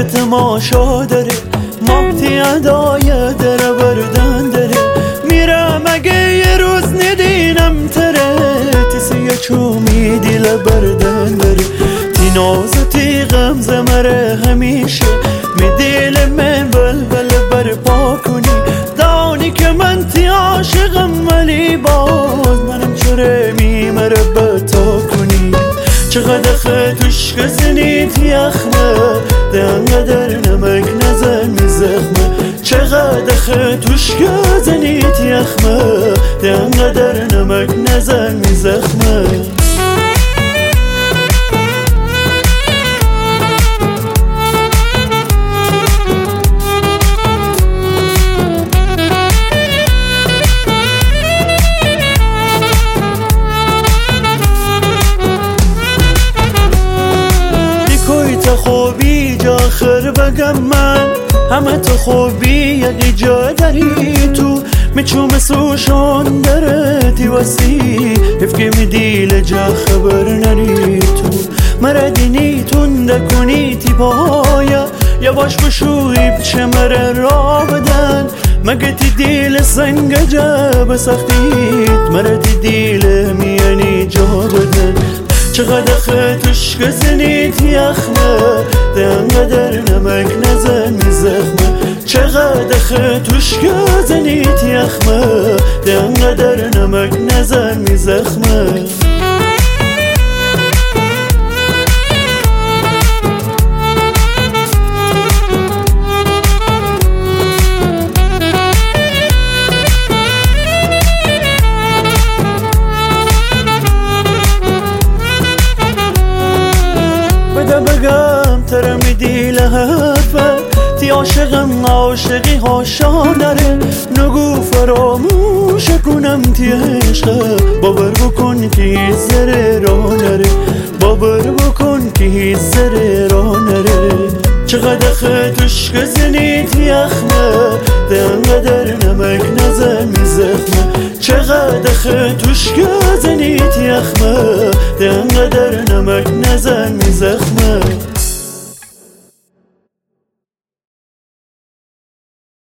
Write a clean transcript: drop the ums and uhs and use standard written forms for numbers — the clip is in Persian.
که تماشا داره، ماهتی ادای دره بردن داره. میرم اگه یه روز ندینم تره، تیسیه چومی دیل بردن داره. تی ناز تی غمزه مره همیشه، می دیل من بلبل برپا کنی. دانی که من تی عاشقم ولی باز منم چره میمره بتا کنی. چقدر خطوش کزنیت یخمه، ده انقدر نمک نزن می زخمه. چقدر خطوش کزنیت یخمه، ده انقدر نمک نزن می زخمه. خوبی جا آخر بگم من، همه تو خوبی یکی جا داری تو. میچوم سوشان داره تی وسی، افکه می دیل جا خبر نری تو. مردینی تونده کنی تی پایا، یواش بشوی بچه مره را بدن. مگه تی دیل سنگ جا بسختیت، مردی دیل میانی جا بدن. چقدر خطوش کزنیت یخمه، ده انقدر نمک نزن می زخمه. چقدر خطوش کزنیت یخمه، ده انقدر نمک نزن می زخمه. بگم ترم دیل حرفه، تی عاشقم عاشقی هاشا نره. نگو فراموش کنم تی عشقه، باور بکن که هیچ زره را نره. باور بکن که هیچ زره را نره. چقدر خطوش کزنیت یخمه، ده انقدر نمک نزن می زخمه. چقدر خطوش کزنیت یخمه، ده انقدر نمک نزن می زخمه.